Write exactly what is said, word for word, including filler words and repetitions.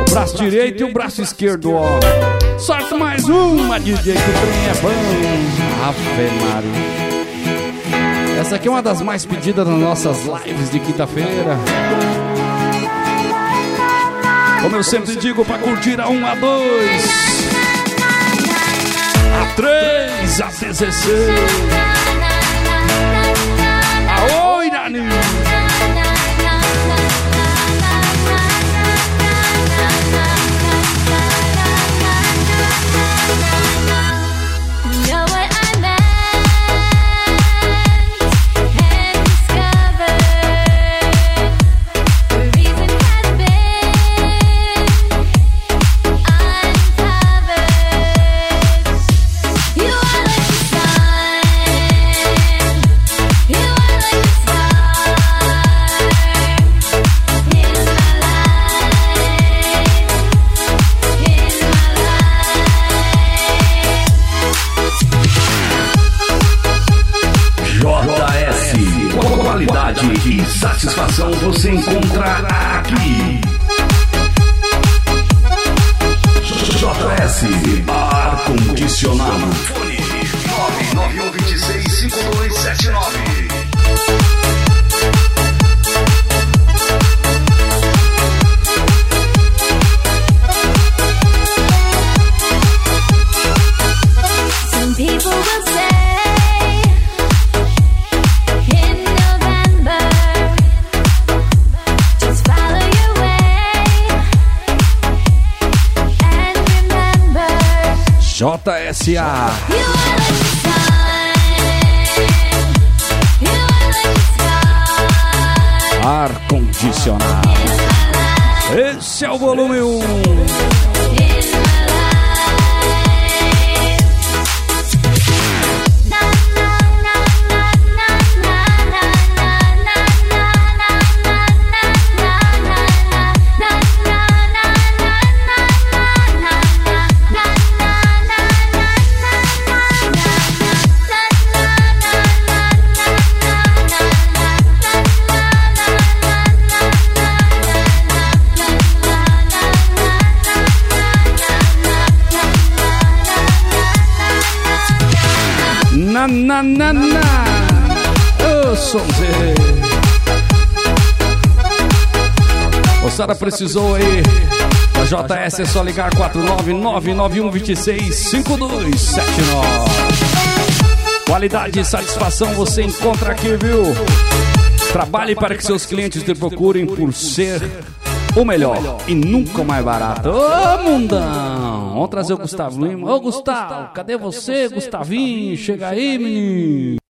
braço direito e o braço esquerdo, ó. Sorte mais uma, D J, que o trem é bom. Ave Maria. Essa aqui é uma das mais pedidas nas nossas lives de quinta-feira. Como eu sempre digo, pra curtir a um, a dois, a três, a dezesseis. Aô, Irani! E satisfação você encontra aqui. J S Ar Condicionado. Fone nove nove um dois seis cinco dois sete nove. Some people will say J S A Ar Condicionado. Esse é o volume um. Na, na, na, na. Ô, sonzeiro. Moçada, precisou aí da J S, é só ligar quatro nove nove nove um dois seis cinco dois sete nove. Qualidade e satisfação você encontra aqui, viu? Trabalhe para que seus clientes te procurem por ser o melhor e nunca mais barato. Ô, mundão! Vamos trazer o Gustavo Lima. Ô, Gustavo, cadê você, Gustavinho? Chega aí, menino.